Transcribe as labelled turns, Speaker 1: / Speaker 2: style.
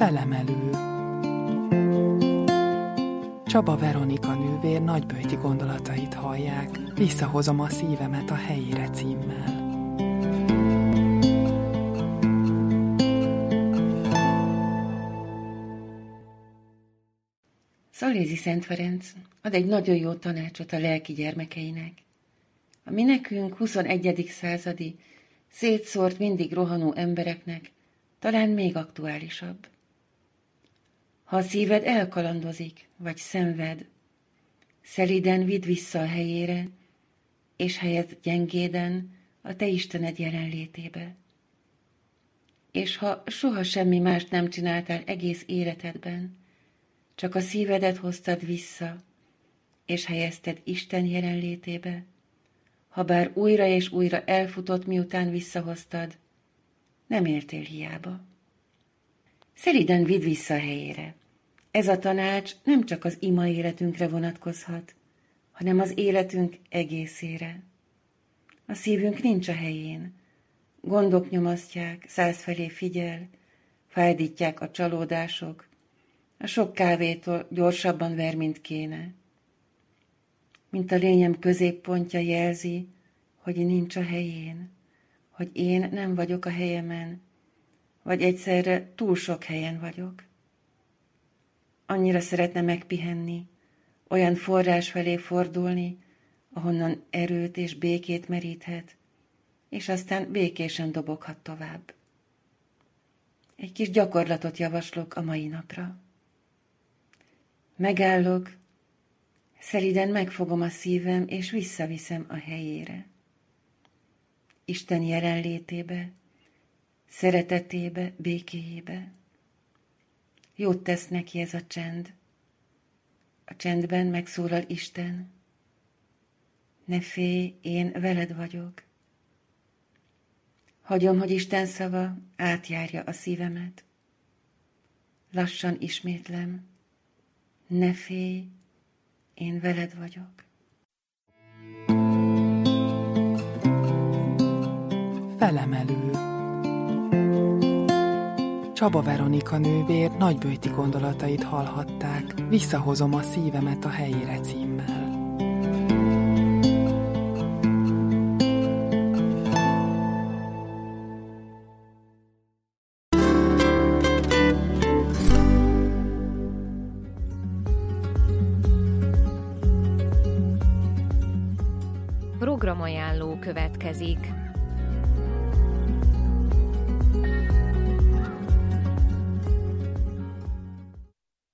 Speaker 1: Felemelő. Csaba Veronika nővér nagyböjti gondolatait hallják, Visszahozom a szívemet a helyére címmel.
Speaker 2: Szalézi Szent Ferenc ad egy nagyon jó tanácsot a lelki gyermekeinek, ami nekünk 21. századi, szétszórt, mindig rohanó embereknek talán még aktuálisabb. Ha a szíved elkalandozik, vagy szenved, szelíden vidd vissza a helyére, és helyezd gyengéden a te Istened jelenlétébe. És ha soha semmi mást nem csináltál egész életedben, csak a szívedet hoztad vissza, és helyezted Isten jelenlétébe, habár újra és újra elfutott, miután visszahoztad, nem éltél hiába. Szelíden vidd vissza a helyére. Ez a tanács nem csak az ima életünkre vonatkozhat, hanem az életünk egészére. A szívünk nincs a helyén. Gondok nyomasztják, százfelé figyel, fájdítják a csalódások, a sok kávétól gyorsabban ver, mint kéne. Mint a lényem középpontja jelzi, hogy nincs a helyén, hogy én nem vagyok a helyemen, vagy egyszerre túl sok helyen vagyok. Annyira szeretne megpihenni, olyan forrás felé fordulni, ahonnan erőt és békét meríthet, és aztán békésen doboghat tovább. Egy kis gyakorlatot javaslok a mai napra. Megállok, szelíden megfogom a szívem, és visszaviszem a helyére. Isten jelenlétébe, szeretetébe, békéjébe. Jót tesz neki ez a csend. A csendben megszólal Isten. Ne félj, én veled vagyok. Hagyom, hogy Isten szava átjárja a szívemet. Lassan ismétlem. Ne félj, én veled vagyok.
Speaker 1: Felemelő. Csaba Veronika nővér nagyböjti gondolatait hallhatták, Visszahozom a szívemet a helyére címmel.
Speaker 3: Programajánló következik.